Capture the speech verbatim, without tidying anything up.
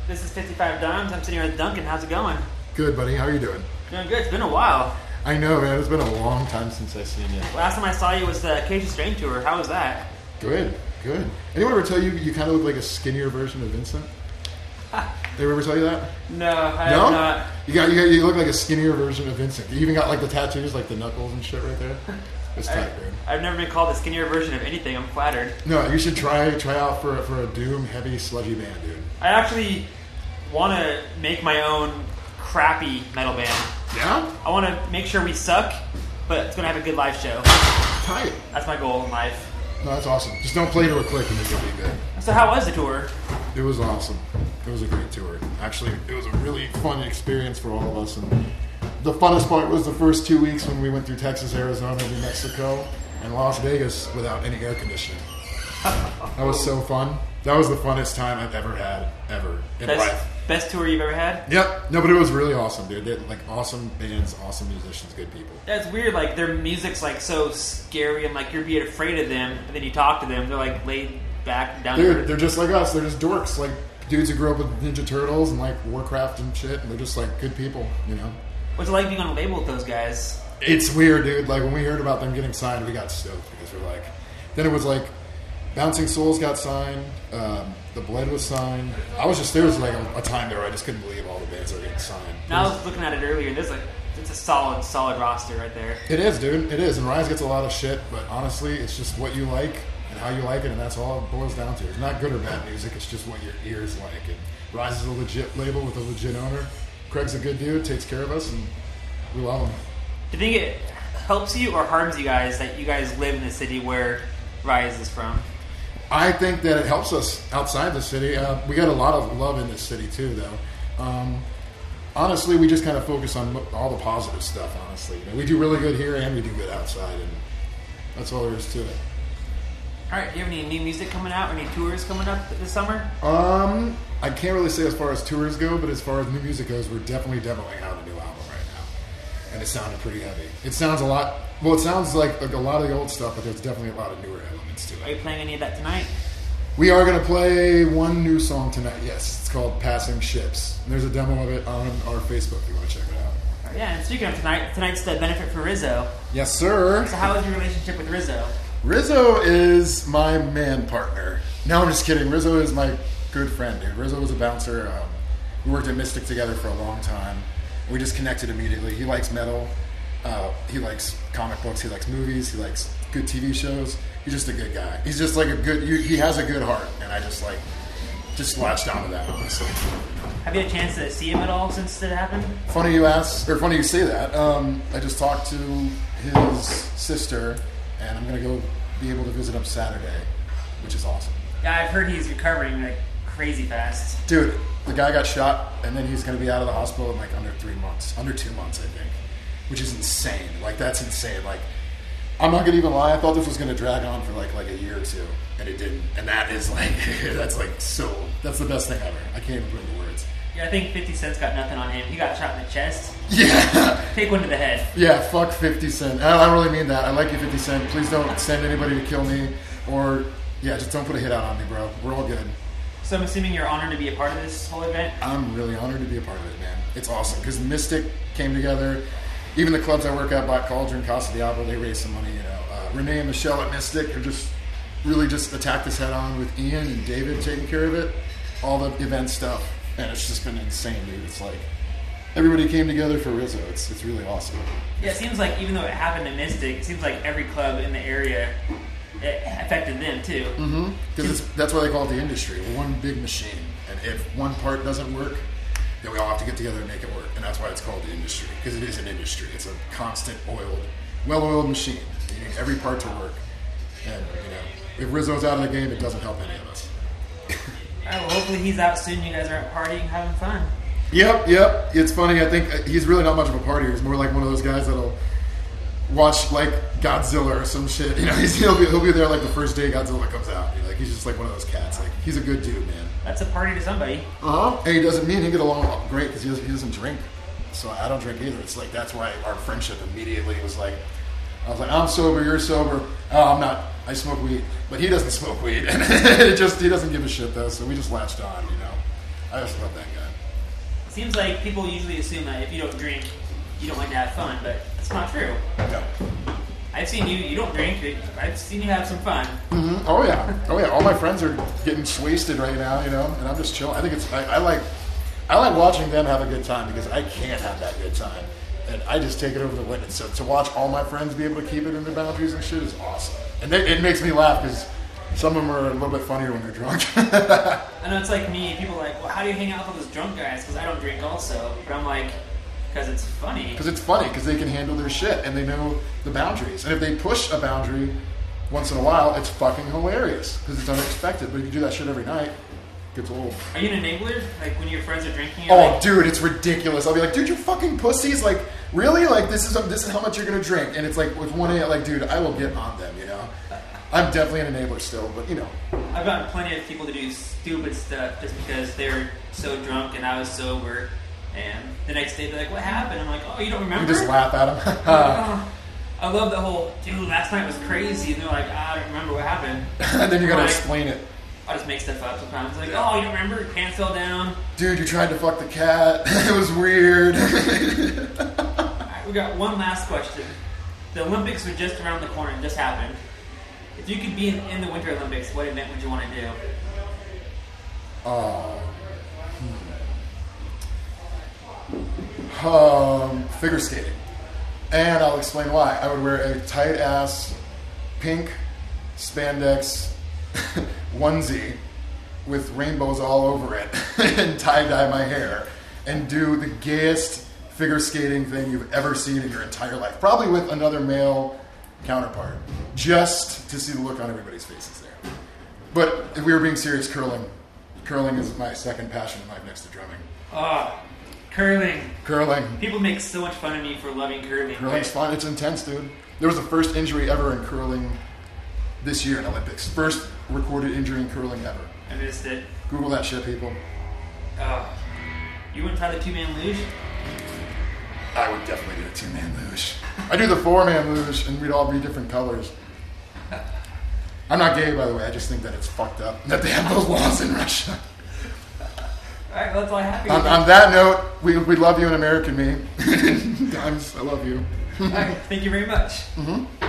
This is fifty-five Dimes. I'm sitting here with Duncan. How's it going? Good, buddy. How are you doing? Doing good. It's been a while. I know, man. It's been a long time since I've seen you. Last time I saw you was the Acacia Strain Tour. How was that? Good, good. Anyone ever tell you you kind of look like a skinnier version of Vincent? They ever tell you that? No, I no? have not. You got, you got you look like a skinnier version of Vincent. You even got like the tattoos, like the knuckles and shit right there. It's tight, I, dude. I've never been called a skinnier version of anything. I'm flattered. No, you should try try out for for a doom heavy sludgy band, dude. I actually want to make my own crappy metal band. Yeah? I want to make sure we suck, but it's going to have a good live show. Tight. That's my goal in life. No, that's awesome. Just don't play to a click and you'll be good. So how was the tour? It was awesome. It was a great tour. Actually, it was a really fun experience for all of us. And the funnest part was the first two weeks when we went through Texas, Arizona, New Mexico, and Las Vegas without any air conditioning. That was so fun. That was the funnest time I've ever had, ever, in Best, life. best tour you've ever had? Yep. No, but it was really awesome, dude. They had, like, awesome bands, awesome musicians, good people. That's weird. Like, their music's, like, so scary and, like, you're being afraid of them. And then you talk to them. They're, like, laid back, down Dude, there. they're just like us. They're just dorks. Like, dudes who grew up with Ninja Turtles and, like, Warcraft and shit. And they're just, like, good people, you know? What's it like being on a label with those guys? It's weird, dude. Like, when we heard about them getting signed, we got stoked because we're like... Then it was like... Bouncing Souls got signed. Um, the Bled was signed. I was just... There was, like, a, a time there where I just couldn't believe all the bands that were getting signed. Now, I was looking at it earlier, and there's, like... It's a solid, solid roster right there. It is, dude. It is. And Rise gets a lot of shit, but honestly, it's just what you like and how you like it, and that's all it boils down to. It's not good or bad music. It's just what your ears like. And Rise is a legit label with a legit owner. Craig's a good dude, takes care of us, and we love him. Do you think it helps you or harms you guys that you guys live in the city where Rise is from? I think that it helps us outside the city. Uh, we got a lot of love in this city, too, though. Um, honestly, we just kind of focus on all the positive stuff, honestly. You know, we do really good here, and we do good outside, and that's all there is to it. All right, do you have any new music coming out or any tours coming up this summer? Um, I can't really say as far as tours go, but as far as new music goes, we're definitely demoing out a new album right now. And it sounded pretty heavy. It sounds a lot, well, it sounds like, like a lot of the old stuff, but there's definitely a lot of newer elements to Are you it. playing any of that tonight? We are going to play one new song tonight, yes. It's called Passing Ships. And there's a demo of it on our Facebook if you want to check it out. All right, yeah, and speaking of tonight, tonight's the benefit for Rizzo. Yes, sir. So how is your relationship with Rizzo? Rizzo is my man partner. No, I'm just kidding. Rizzo is my good friend, dude. Rizzo was a bouncer. Um, we worked at Mystic together for a long time. We just connected immediately. He likes metal. Uh, he likes comic books. He likes movies. He likes good T V shows. He's just a good guy. He's just like a good... He has a good heart, and I just like... Just latched onto that, honestly. Have you had a chance to see him at all since it happened? Funny you ask, or funny you say that. Um, I just talked to his sister, and I'm going to go be able to visit him Saturday, which is awesome. Yeah, I've heard he's recovering like crazy fast. Dude, the guy got shot, and then he's going to be out of the hospital in like under three months. Under two months, I think. Which is insane. Like, that's insane. Like, I'm not going to even lie. I thought this was going to drag on for like like a year or two, and it didn't. And that is like, that's like so, that's the best thing ever. I can't even put it into words. Yeah, I think fifty Cent's got nothing on him. He got shot in the chest. Yeah. Take one to the head. Yeah, fuck fifty Cent. I don't really mean that. I like you, fifty Cent. Please don't send anybody to kill me. Or, yeah, just don't put a hit out on me, bro. We're all good. So I'm assuming you're honored to be a part of this whole event? I'm really honored to be a part of it, man. It's awesome. Because Mystic came together. Even the clubs I work at, Black Cauldron, Casa Diablo, they raised some money, you know. Uh, Renee and Michelle at Mystic have just really just attacked this head on with Ian and David taking care of it. All the event stuff. And it's just been insane, dude. It's like everybody came together for Rizzo. It's it's really awesome. Yeah, it seems like even though it happened in Mystic, it seems like every club in the area, it affected them too. Mm-hmm. Because that's why they call it the industry. We're one big machine. And if one part doesn't work, then we all have to get together and make it work. And that's why it's called the industry. Because it is an industry. It's a constant oiled, well-oiled machine. You need every part to work. And, you know, if Rizzo's out of the game, it doesn't help any of us. All right, well, hopefully he's out soon. You guys are out partying, having fun. Yep, yep. It's funny. I think he's really not much of a partier. He's more like one of those guys that'll watch like Godzilla or some shit. You know, he's, he'll be he'll be there like the first day Godzilla comes out. Like he's just like one of those cats. Like he's a good dude, man. That's a party to somebody. Uh huh. And he doesn't mean he get along great because he doesn't, he doesn't drink. So I don't drink either. It's like that's why our friendship immediately was like. I was like, I'm sober, you're sober. Oh, I'm not. I smoke weed, but he doesn't smoke weed, and it just he doesn't give a shit though. So we just latched on, you know. I just love that guy. Seems like people usually assume that if you don't drink, you don't like to have fun, but it's not true. No. I've seen you, you don't drink, but I've seen you have some fun. Mm-hmm. Oh yeah, oh yeah. All my friends are getting wasted right now, you know, and I'm just chilling. I think it's, I, I like, I like watching them have a good time because I can't have that good time. And I just take it over the limit. So to watch all my friends be able to keep it in their boundaries and shit is awesome. And they, it makes me laugh because some of them are a little bit funnier when they're drunk. I know it's like me. People are like, well, how do you hang out with all those drunk guys? Because I don't drink also. But I'm like, because it's funny. Because it's funny, because they can handle their shit and they know the boundaries. And if they push a boundary once in a while, it's fucking hilarious because it's unexpected. But if you do that shit every night, it gets old. Are you an enabler? Like when your friends are drinking? You're Oh, like, dude, it's ridiculous. I'll be like, dude, you fucking pussies. Like, really? Like, this is this is how much you're going to drink. And it's like, with one a.m., like, dude, I will get on them, you know? I'm definitely an enabler still, but, you know. I've gotten plenty of people to do stupid stuff just because they're so drunk and I was sober. And the next day they're like, what happened? I'm like, oh, you don't remember? You just laugh at them. Like, oh. I love the whole, dude, last night was crazy. And they're like, ah, I don't remember what happened. And then you got to like, explain it. I just make stuff up sometimes. Like, oh, you don't remember? Your pants fell down. Dude, you tried to fuck the cat. It was weird. All right, we got one last question. The Olympics are just around the corner. It just happened. If you could be in, in the Winter Olympics, what event would you want to do? Oh. Hmm. Um, figure skating. And I'll explain why. I would wear a tight-ass pink spandex onesie with rainbows all over it and tie-dye my hair and do the gayest figure skating thing you've ever seen in your entire life. Probably with another male counterpart. Just to see the look on everybody's faces there. But if we were being serious, curling. Curling is my second passion in life next to drumming. Oh, curling. Curling. People make so much fun of me for loving curling. Curling's fun. It's intense, dude. There was the first injury ever in curling this year in Olympics. First recorded injury in curling ever. I missed it. Google that shit, people. Oh. You wouldn't try the two-man luge? I would definitely do a two-man luge. I do the four-man luge, and we'd all be different colors. I'm not gay, by the way. I just think that it's fucked up that they have those laws in Russia. All right, well, that's all I have. On, on that note, we, we love you in American Me. Dimes, I love you. All right, thank you very much. Mm-hmm.